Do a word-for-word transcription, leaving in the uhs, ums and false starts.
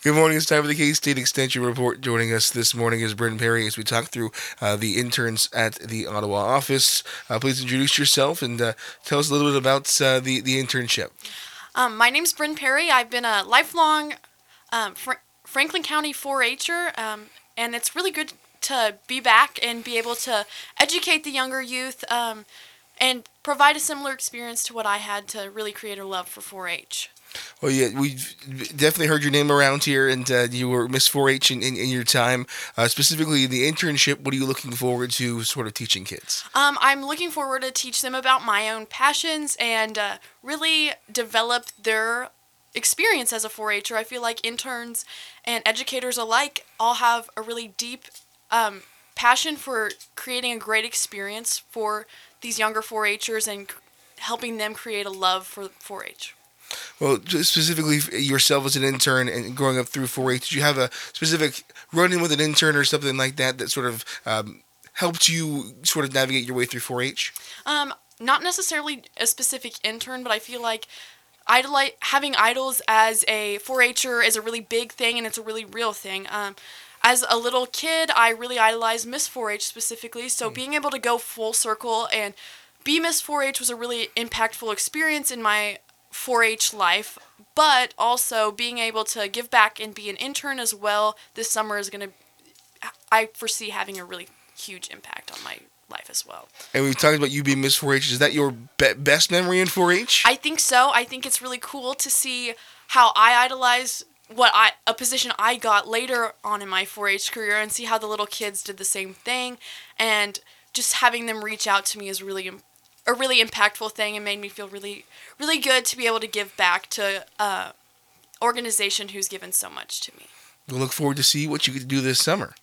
Good morning. It's time for the K-State Extension Report. Joining us this morning is Bryn Perry as we talk through uh, the interns at the Ottawa office. Uh, please introduce yourself and uh, tell us a little bit about uh, the, the internship. Um, my name's Bryn Perry. I've been a lifelong um, Fra- Franklin County four-H'er, um, and it's really good to be back and be able to educate the younger youth um, and provide a similar experience to what I had to really create a love for four-H. Well, yeah, we've definitely heard your name around here, and uh, you were Miss four H in, in, in your time. Uh, specifically, the internship, what are you looking forward to sort of teaching kids? Um, I'm looking forward to teach them about my own passions and uh, really develop their experience as a four-H'er. I feel like interns and educators alike all have a really deep um, passion for creating a great experience for these younger four-H'ers and c- helping them create a love for four-H. Well, just specifically yourself as an intern and growing up through four H, did you have a specific run-in with an intern or something like that that sort of um, helped you sort of navigate your way through four H? Um, not necessarily a specific intern, but I feel like idoli- having idols as a four-H'er is a really big thing, and it's a really real thing. Um, as a little kid, I really idolized Miss four-H specifically, so being able to go full circle and be Miss four-H was a really impactful experience in my four-H life, but also being able to give back and be an intern as well this summer is going to, I foresee having a really huge impact on my life as well. And we've talked about you being Miss four H. Is that your be- best memory in four H? I think so. I think it's really cool to see how I idolize what I a position I got later on in my four-H career and see how the little kids did the same thing, and just having them reach out to me is really im- a really impactful thing and made me feel really really good to be able to give back to an organization who's given so much to me. We'll look forward to see what you get to do this summer.